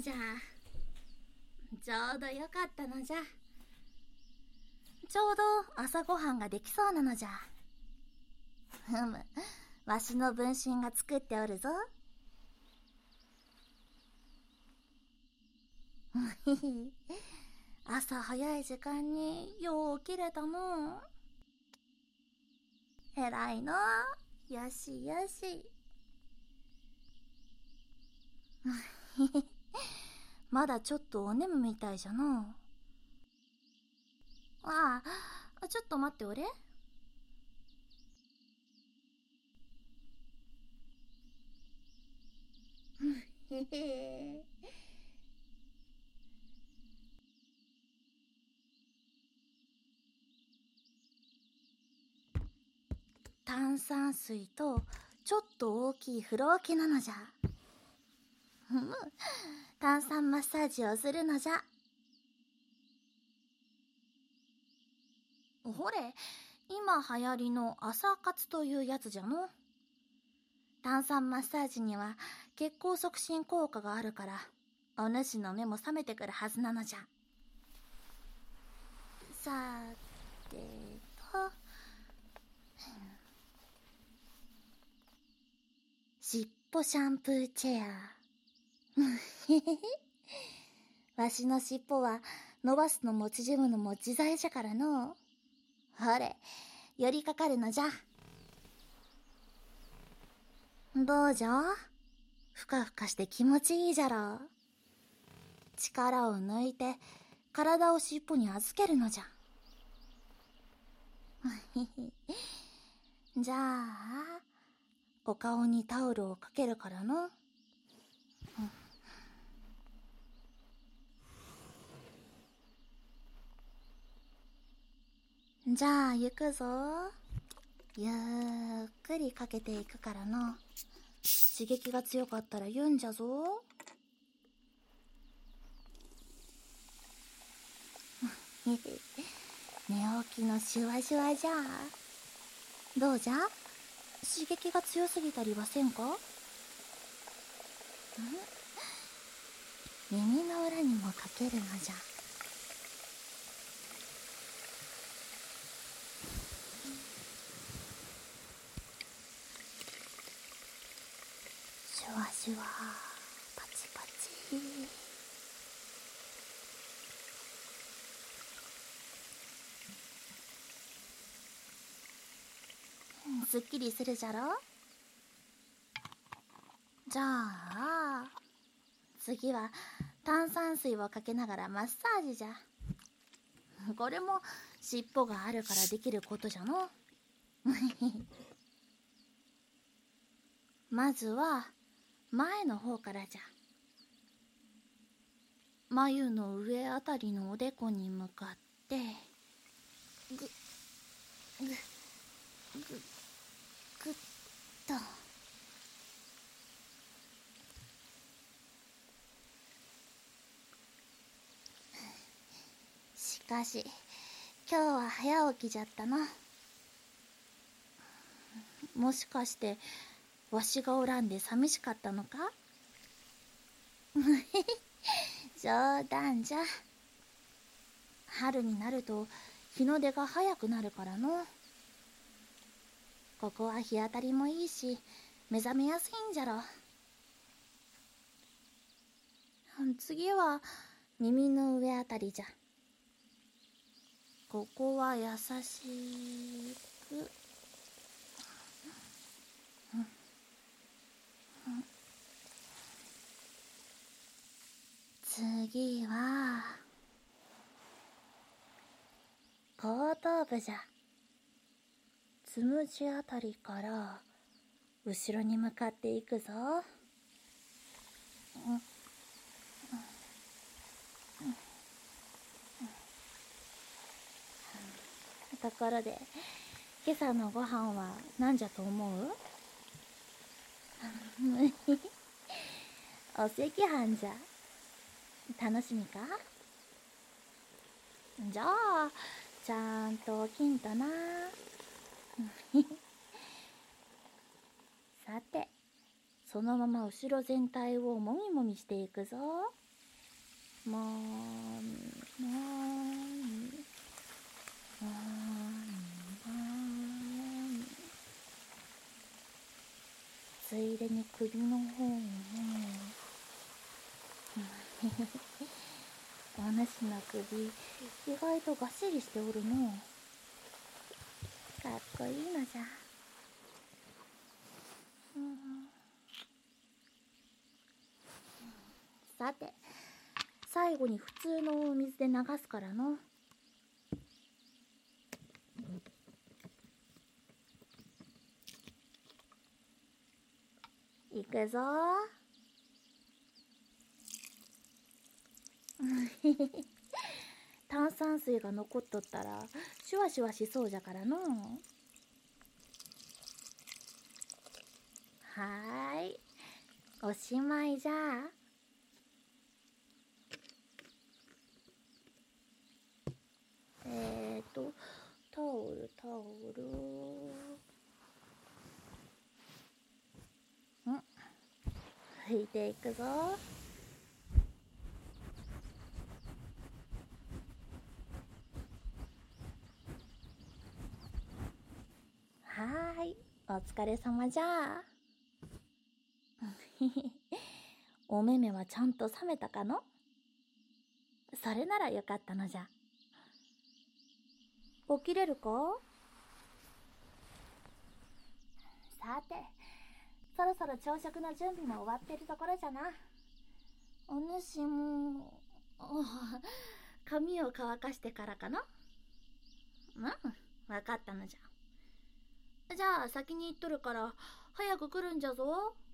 じゃ。ちょうどよかったのじゃ。ちょうど朝ごはんができそうなのじゃ。わしの分身が作っておるぞ。朝早い時間によう起きれたの。えらいの。よしよし。まだちょっとお眠みたいじゃの。ああ、ちょっと待っておれ。へへ。炭酸水とちょっと大きい風呂桶なのじゃ。炭酸マッサージをするのじゃ。ほれ、今流行りの朝活というやつじゃの。炭酸マッサージには血行促進効果があるから、お主の目も覚めてくるはずなのじゃ。さてと、しっぽシャンプーチェア。わしのしっぽは伸ばすのも縮むのも自在じゃからの。ほれ、寄りかかるのじゃ。どうじゃ？ふかふかして気持ちいいじゃろ。力を抜いて体をしっぽに預けるのじゃ。じゃあ、お顔にタオルをかけるからの。じゃあ行くぞ。ゆっくりかけていくからの。刺激が強かったら言うんじゃぞ。寝起きのシュワシュワじゃ。どうじゃ？刺激が強すぎたりはせんか？耳の裏にもかけるのじゃ。シュワシュワ、パチパチ。すっきりするじゃろ。じゃあ次は炭酸水をかけながらマッサージじゃ。これも尻尾があるからできることじゃの。まずは前の方からじゃ。眉の上あたりのおでこに向かってぐぐぐぐっと。しかし今日は早起きじゃったな。もしかしてわしがおらんで寂しかったのか？冗談じゃ。春になると日の出が早くなるからの。ここは日当たりもいいし目覚めやすいんじゃろ。次は耳の上あたりじゃ。ここは優しく。次は後頭部じゃ。つむじあたりから後ろに向かっていくぞ。ところで今朝のご飯は何じゃと思う？お赤飯じゃ。楽しみか？じゃあちゃんと起きんとな。さて、そのまま後ろ全体をもみもみしていくぞ。 まーにまーにまーにまーに、ついでに首の方もね。お主の首、意外とがっしりしておるの。かっこいいのじゃ。さて、最後に普通のお水で流すからの。いくぞー。炭酸水が残っとったらシュワシュワしそうじゃからの。はーい、おしまいじゃ。タオルタオル、拭いていくぞ。はーい、お疲れ様じゃ。お目目はちゃんと覚めたかの？それならよかったのじゃ。起きれるか？さて、そろそろ朝食の準備も終わってるところじゃな。お主も、髪を乾かしてからかな？わかったのじゃ。じゃあ先に行っとるから早く来るんじゃぞ。